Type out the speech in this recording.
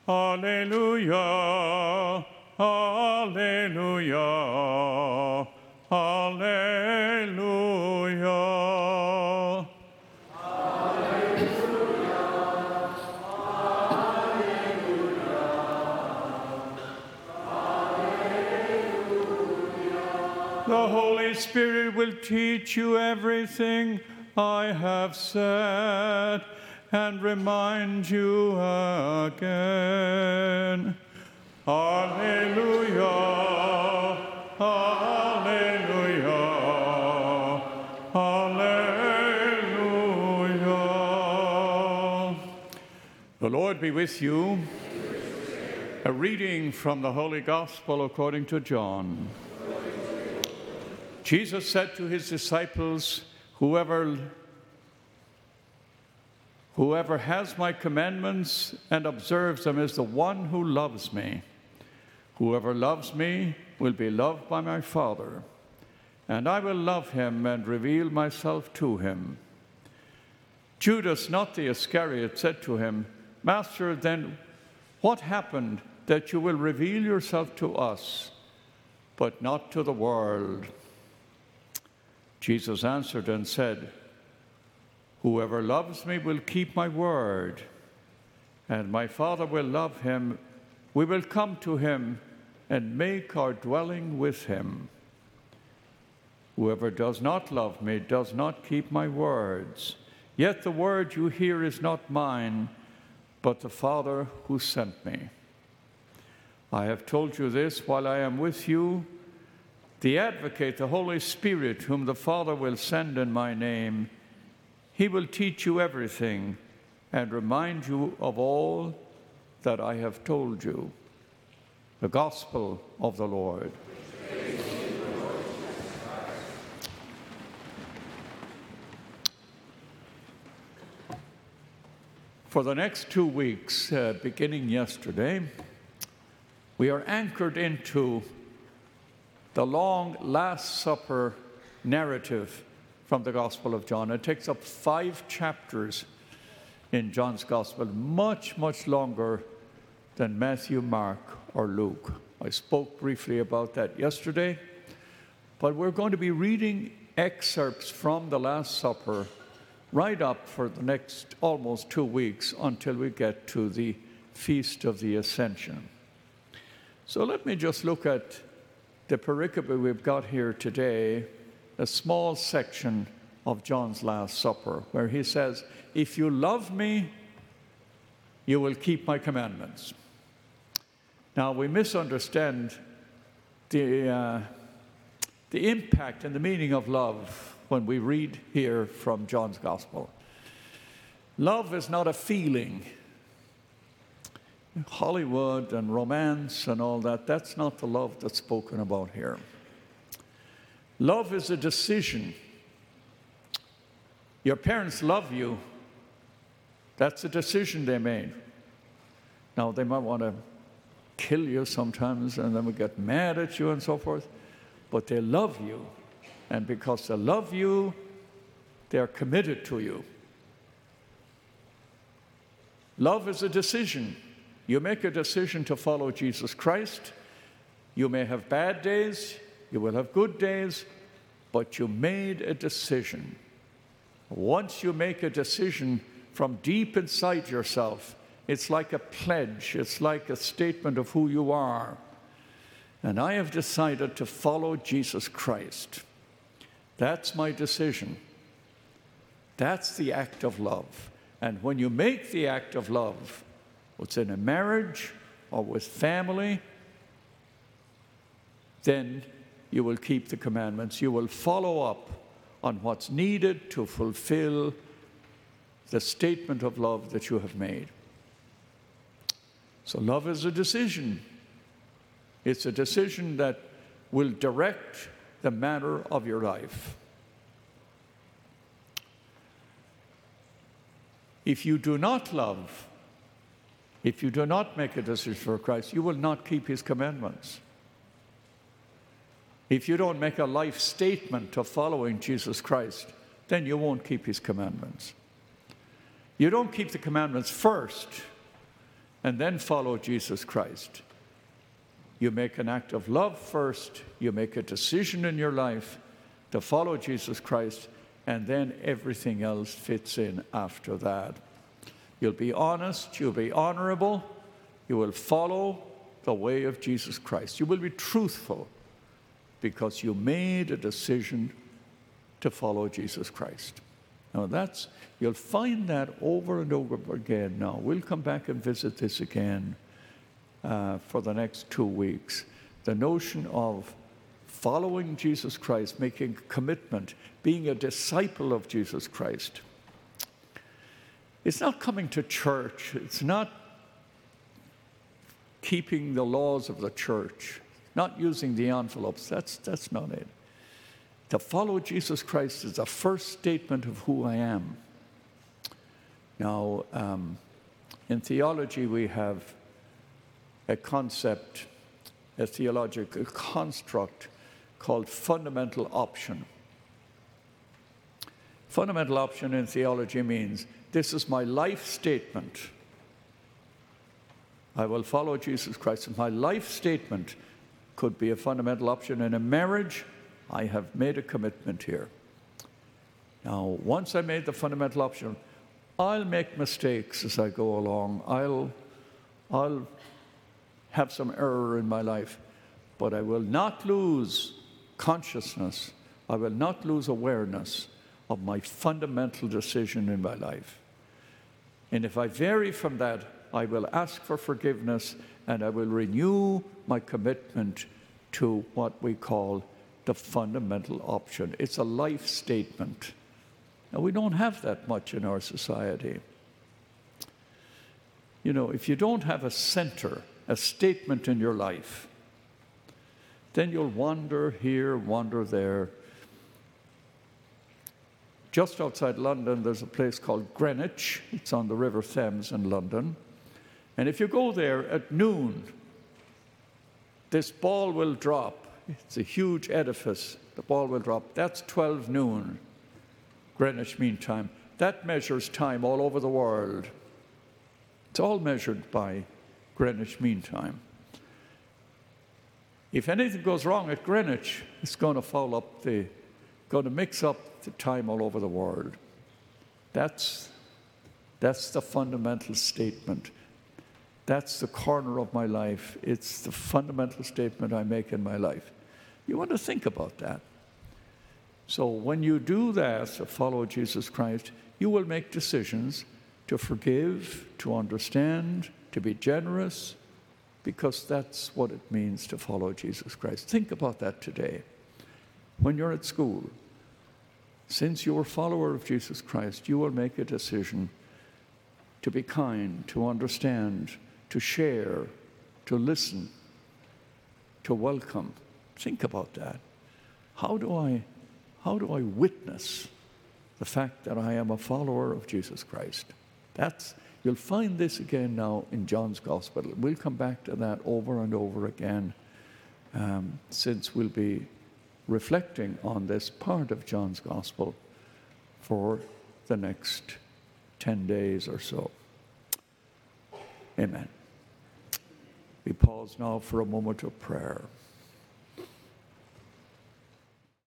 Alleluia, alleluia, alleluia. The Holy Spirit will teach you everything I have said and remind you again. Alleluia, alleluia, alleluia. The Lord be with you. A reading from the Holy Gospel according to John. Jesus said to his disciples, Whoever has my commandments and observes them is the one who loves me. Whoever loves me will be loved by my Father, and I will love him and reveal myself to him. Judas, not the Iscariot, said to him, Master, then what happened that you will reveal yourself to us, but not to the world? Jesus answered and said, Whoever loves me will keep my word, and my Father will love him. We will come to him and make our dwelling with him. Whoever does not love me does not keep my words. Yet the word you hear is not mine, but the Father who sent me. I have told you this while I am with you. The Advocate, the Holy Spirit, whom the Father will send in my name, he will teach you everything and remind you of all that I have told you. The Gospel of the Lord. For the next 2 weeks, beginning yesterday, we are anchored into the long Last Supper narrative from the Gospel of John. It takes up 5 chapters in John's Gospel, much, much longer than Matthew, Mark, or Luke. I spoke briefly about that yesterday, but we're going to be reading excerpts from the Last Supper right up for the next almost 2 weeks until we get to the Feast of the Ascension. So let me just look at the pericope we've got here today, a small section of John's Last Supper, where he says, If you love me, you will keep my commandments. Now, we misunderstand the impact and the meaning of love when we read here from John's Gospel. Love is not a feeling. Hollywood and romance and all that, that's not the love that's spoken about here. Love is a decision. Your parents love you. That's a decision they made. Now, they might want to kill you sometimes and then we get mad at you and so forth, but they love you. And because they love you, they're committed to you. Love is a decision. You make a decision to follow Jesus Christ. You may have bad days, you will have good days, but you made a decision. Once you make a decision from deep inside yourself, it's like a pledge, it's like a statement of who you are. And I have decided to follow Jesus Christ. That's my decision. That's the act of love. And when you make the act of love, what's in a marriage or with family, then you will keep the commandments. You will follow up on what's needed to fulfill the statement of love that you have made. So love is a decision. It's a decision that will direct the manner of your life. If you do not love, if you do not make a decision for Christ, you will not keep his commandments. If you don't make a life statement of following Jesus Christ, then you won't keep his commandments. You don't keep the commandments first, and then follow Jesus Christ. You make an act of love first, you make a decision in your life to follow Jesus Christ, and then everything else fits in after that. You'll be honest, you'll be honorable, you will follow the way of Jesus Christ. You will be truthful because you made a decision to follow Jesus Christ. Now you'll find that over and over again now. We'll come back and visit this again for the next 2 weeks. The notion of following Jesus Christ, making a commitment, being a disciple of Jesus Christ. It's not coming to church. It's not keeping the laws of the church, not using the envelopes. That's not it. To follow Jesus Christ is the first statement of who I am. Now, in theology, we have a concept, a theological construct called fundamental option. Fundamental option in theology means this is my life statement. I will follow Jesus Christ. My life statement could be a fundamental option in a marriage. I have made a commitment here. Now, once I made the fundamental option, I'll make mistakes as I go along. I'll have some error in my life, but I will not lose consciousness. I will not lose awareness of my fundamental decision in my life. And if I vary from that, I will ask for forgiveness and I will renew my commitment to what we call the fundamental option. It's a life statement. Now, we don't have that much in our society. You know, if you don't have a center, a statement in your life, then you'll wander here, wander there. Just outside London, there's a place called Greenwich. It's on the River Thames in London. And if you go there at noon, this ball will drop. It's a huge edifice. The ball will drop. That's 12 noon, Greenwich Mean Time. That measures time all over the world. It's all measured by Greenwich Mean Time. If anything goes wrong at Greenwich, it's going to mix up the time all over the world. That's the fundamental statement. That's the corner of my life. It's the fundamental statement I make in my life. You want to think about that. So when you do that, to follow Jesus Christ, you will make decisions to forgive, to understand, to be generous, because that's what it means to follow Jesus Christ. Think about that today. When you're at school, since you're a follower of Jesus Christ, you will make a decision to be kind, to understand, to share, to listen, to welcome. Think about that. How do I witness the fact that I am a follower of Jesus Christ? You'll find this again now in John's Gospel. We'll come back to that over and over again, since we'll be reflecting on this part of John's Gospel for the next 10 days or so. Amen. We pause now for a moment of prayer.